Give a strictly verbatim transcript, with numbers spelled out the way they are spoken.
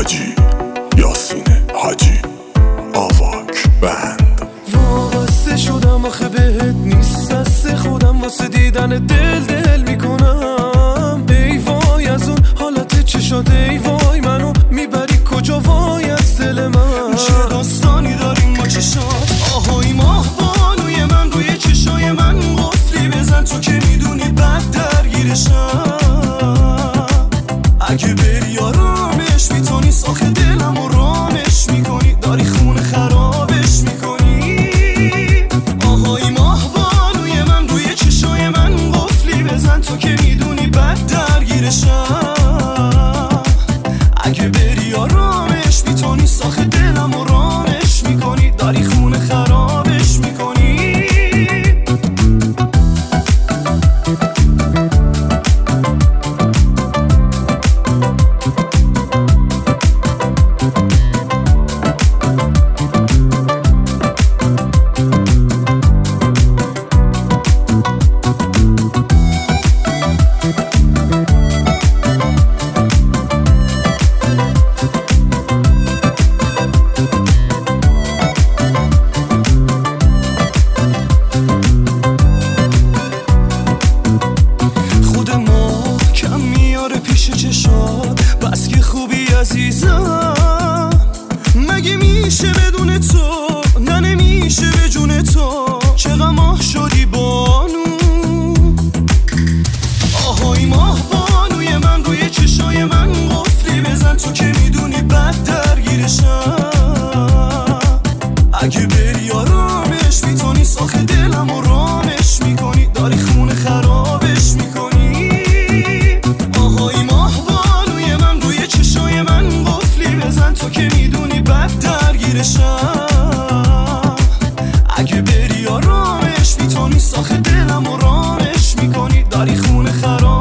حاجی یاسین حاجی آواک بند. وابسته شدم آخه بهت نیست دست خودم واسه دیدن دل دل میکنم. ای وای از اون حالت چشات، ای وای منو میبری کجا وای از دل من. چه داستانی داریم با چشات، آهای ماه بانوی من روی چشای من قفلی بزن تو که میدونی بد درگیرشم. اگه بری آرامش میتونی ساخت دلم و رامش میکنی، داری خونه خرابش میکنی. آهای ماه بانوی من روی چشای من قفلی بزن تو که میدونی بد درگیرشم. اگه بری آرامش میتونی ساخت دلم و رامش میکنی، داری خونه خرابش میکنی. بس که خوبی عزیزم، مگه میشه بدون تو؟ نه نمیشه به جون تو. چه غماه شدی بانو، آهای ماه بانوی من روی چشای من قفلی بزن تو که میدونی بد درگیرشم. اگه بری آرامش میتونی ساخت دلم و رامش میکنی، داری خونه خرابش میکنی. تو که میدونی بد درگیرشم. اگه بری آرامش میتونی ساخت دلم و رامش میکنی، داری خونه خراب